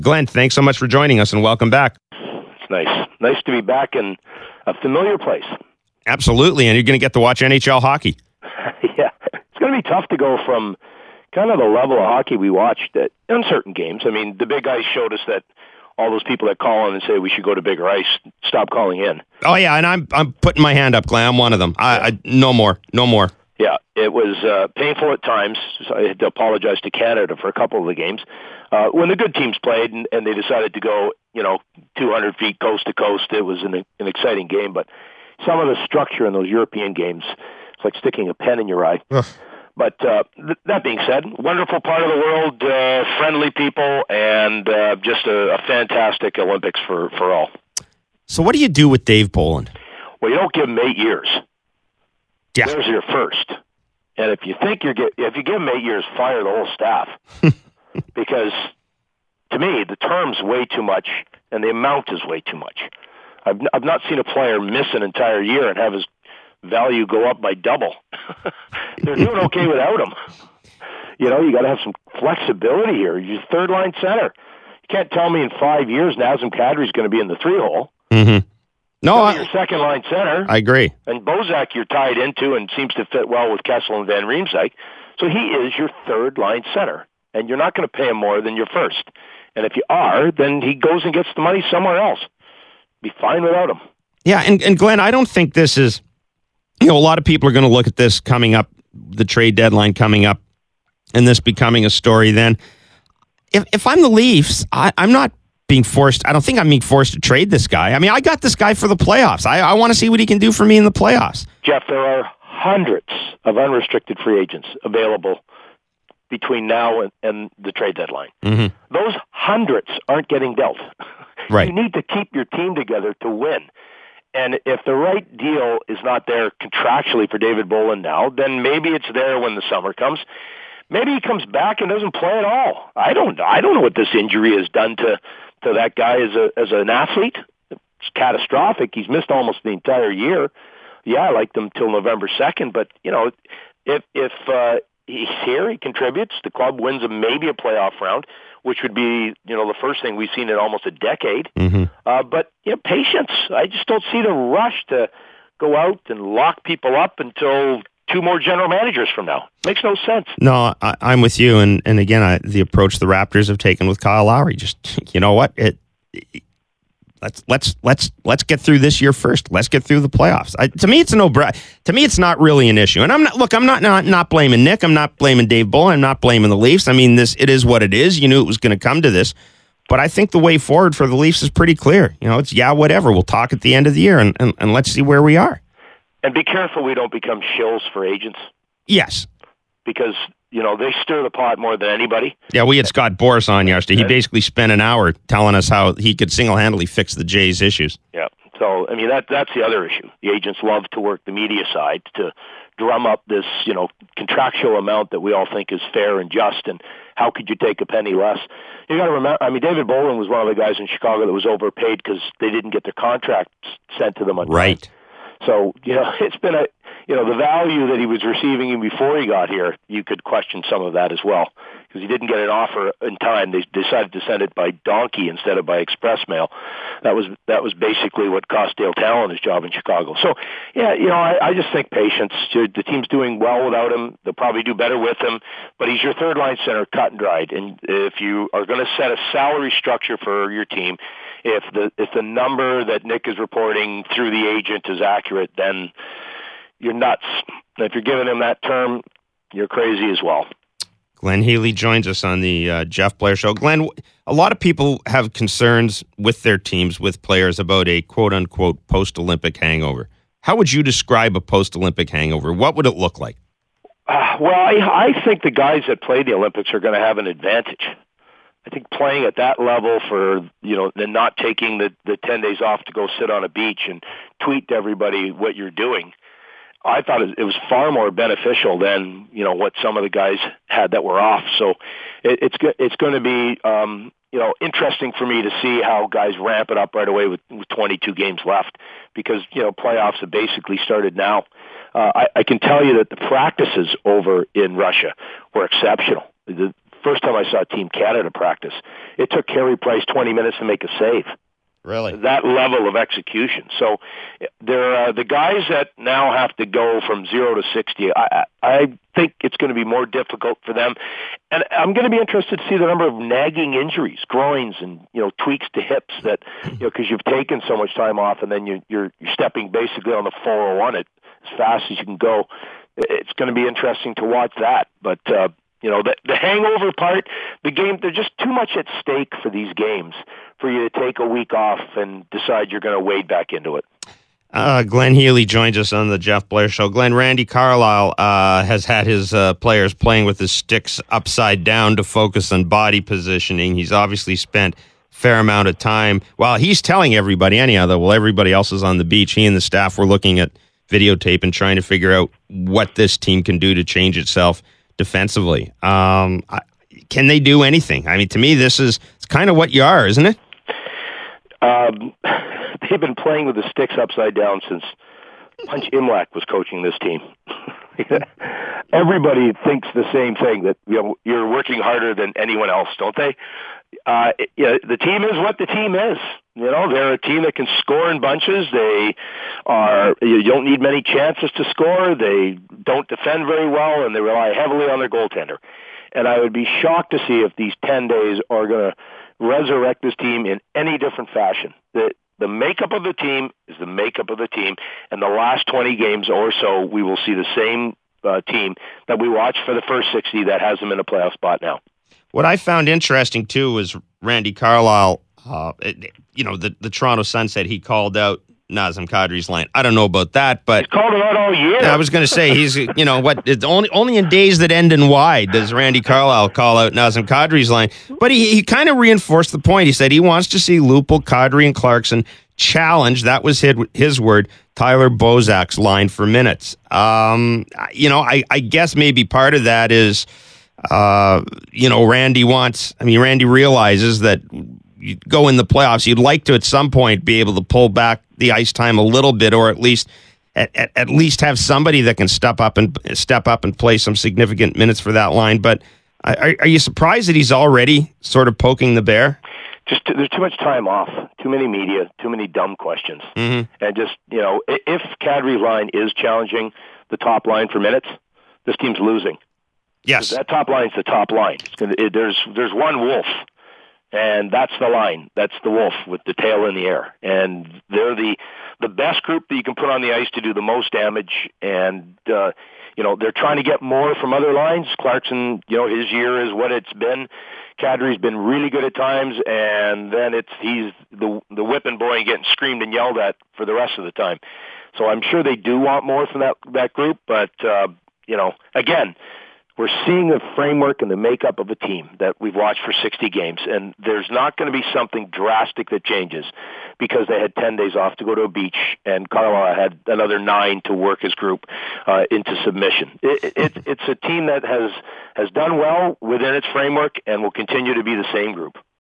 Glenn, thanks so much for joining us, and welcome back. It's nice. Nice to be back in a familiar place. Absolutely, and you're going to get to watch NHL hockey. Yeah, it's going to be tough to go from kind of the level of hockey we watched at uncertain games. I mean, the Big Ice showed us that all those people that call in and say we should go to bigger ice, stop calling in. Oh, yeah, and I'm putting my hand up, Glenn. I'm one of them. No more. Yeah, it was painful at times. So I had to apologize to Canada for a couple of the games. When the good teams played and they decided to go, 200 feet coast to coast, it was an exciting game. But some of the structure in those European games, it's like sticking a pen in your eye. Ugh. But that being said, wonderful part of the world, friendly people, and just a fantastic Olympics for all. So what do you do with Dave Bolland? Well, you don't give him 8 years. Yeah. There's your first. And if you think if you give him 8 years, fire the whole staff. Because to me, the term's way too much, and the amount is way too much. I've not seen a player miss an entire year and have his value go up by double. They're doing okay without him. You got to have some flexibility here. You're third-line center. You can't tell me in 5 years Nazem Kadri's going to be in the 3-hole. Mm-hmm. No, you're second-line center. I agree. And Bozak you're tied into and seems to fit well with Kessel and Van Riemsdyk. So he is your third-line center, and you're not going to pay him more than your first. And if you are, then he goes and gets the money somewhere else. Be fine without him. Yeah, and Glenn, I don't think this is... a lot of people are going to look at this coming up, the trade deadline coming up, and this becoming a story then. If I'm the Leafs, I'm not being forced. I don't think I'm being forced to trade this guy. I mean, I got this guy for the playoffs. I want to see what he can do for me in the playoffs. Jeff, there are hundreds of unrestricted free agents available between now and the trade deadline. Mm-hmm. Those hundreds aren't getting dealt. Right. You need to keep your team together to win. And if the right deal is not there contractually for David Bolland now, then maybe it's there when the summer comes. Maybe he comes back and doesn't play at all. I don't know what this injury has done to that guy as an athlete. It's catastrophic. He's missed almost the entire year. Yeah, I liked him till November 2nd, but if he's here, he contributes. The club wins maybe a playoff round, which would be, the first thing we've seen in almost a decade. Mm-hmm. But, patience. I just don't see the rush to go out and lock people up until 2 more general managers from now. Makes no sense. No, I'm with you. And again, the approach the Raptors have taken with Kyle Lowry, just, you know what? Let's get through this year first. Let's get through the playoffs. To me, it's to me, it's not really an issue. And I'm not blaming Nick. I'm not blaming Dave Bolland. I'm not blaming the Leafs. I mean, it is what it is. You knew it was going to come to this. But I think the way forward for the Leafs is pretty clear. It's whatever. We'll talk at the end of the year and let's see where we are. And be careful we don't become shills for agents. Yes. Because, they stir the pot more than anybody. Yeah, we had Scott Boras on yesterday. He basically spent an hour telling us how he could single-handedly fix the Jays' issues. Yeah. So, I mean, that's the other issue. The agents love to work the media side to drum up this, contractual amount that we all think is fair and just, and how could you take a penny less? You got to remember, I mean, David Bolland was one of the guys in Chicago that was overpaid because they didn't get their contracts sent to them on time. Right. So, it's been the value that he was receiving before he got here, you could question some of that as well. Because he didn't get an offer in time. They decided to send it by donkey instead of by express mail. That was basically what cost Dale Talon his job in Chicago. So, yeah, I just think patience. The team's doing well without him. They'll probably do better with him. But he's your third-line center, cut and dried. And if you are going to set a salary structure for your team, if the number that Nick is reporting through the agent is accurate, then you're nuts. If you're giving him that term, you're crazy as well. Glenn Healy joins us on the Jeff Blair Show. Glenn, a lot of people have concerns with their teams, with players, about a quote-unquote post-Olympic hangover. How would you describe a post-Olympic hangover? What would it look like? Well, I think the guys that play the Olympics are going to have an advantage. I think playing at that level for, and not taking the 10 days off to go sit on a beach and tweet to everybody what you're doing, I thought it was far more beneficial than, what some of the guys had that were off. So it's going to be, interesting for me to see how guys ramp it up right away with 22 games left because, playoffs have basically started now. I can tell you that the practices over in Russia were exceptional. first time I saw Team Canada practice. It took Carey Price 20 minutes to make a save. Really? That level of execution. So there, the guys that now have to go from 0 to 60, I think it's going to be more difficult for them. And I'm going to be interested to see the number of nagging injuries, groins, and tweaks to hips that because you've taken so much time off, and then you're stepping basically on the 401 as fast as you can go. It's going to be interesting to watch that, but. The hangover part, the game, there's just too much at stake for these games for you to take a week off and decide you're going to wade back into it. Glenn Healy joins us on the Jeff Blair Show. Glenn, Randy Carlyle has had his players playing with his sticks upside down to focus on body positioning. He's obviously spent a fair amount of time. Well, he's telling everybody anyhow that while everybody else is on the beach, he and the staff were looking at videotape and trying to figure out what this team can do to change itself defensively. Can they do anything? I mean, to me, it's kind of what you are, isn't it? They've been playing with the sticks upside down since Punch Imlach was coaching this team. Everybody thinks the same thing, that you're working harder than anyone else, don't they? The team is what the team is. They're a team that can score in bunches. You don't need many chances to score. They don't defend very well, and they rely heavily on their goaltender. And I would be shocked to see if these 10 days are going to resurrect this team in any different fashion. The makeup of the team is the makeup of the team, and the last 20 games or so, we will see the same team that we watched for the first 60 that has them in a playoff spot now. What I found interesting, too, was Randy Carlyle, the Toronto Sun said he called out Nazem Kadri's line. I don't know about that, but... He's called it out all year. I was going to say, he's, it's only in days that end in Y does Randy Carlyle call out Nazem Kadri's line. But he kind of reinforced the point. He said he wants to see Lupul, Kadri, and Clarkson challenge, that was his word, Tyler Bozak's line for minutes. I guess maybe part of that is... Randy realizes that you go in the playoffs, you'd like to at some point be able to pull back the ice time a little bit, or at least have somebody that can step up and play some significant minutes for that line. But are you surprised that he's already sort of poking the bear? There's too much time off, too many media, too many dumb questions. Mm-hmm. And if Kadri's line is challenging the top line for minutes, this team's losing. Yes, that top line's the top line. There's one wolf, and that's the line. That's the wolf with the tail in the air, and they're the best group that you can put on the ice to do the most damage. And they're trying to get more from other lines. Clarkson, his year is what it's been. Kadri's been really good at times, and then he's the whipping boy and getting screamed and yelled at for the rest of the time. So I'm sure they do want more from that group, but again. We're seeing the framework and the makeup of a team that we've watched for 60 games, and there's not going to be something drastic that changes because they had 10 days off to go to a beach, and Carlisle had another 9 to work his group into submission. It's a team that has done well within its framework and will continue to be the same group.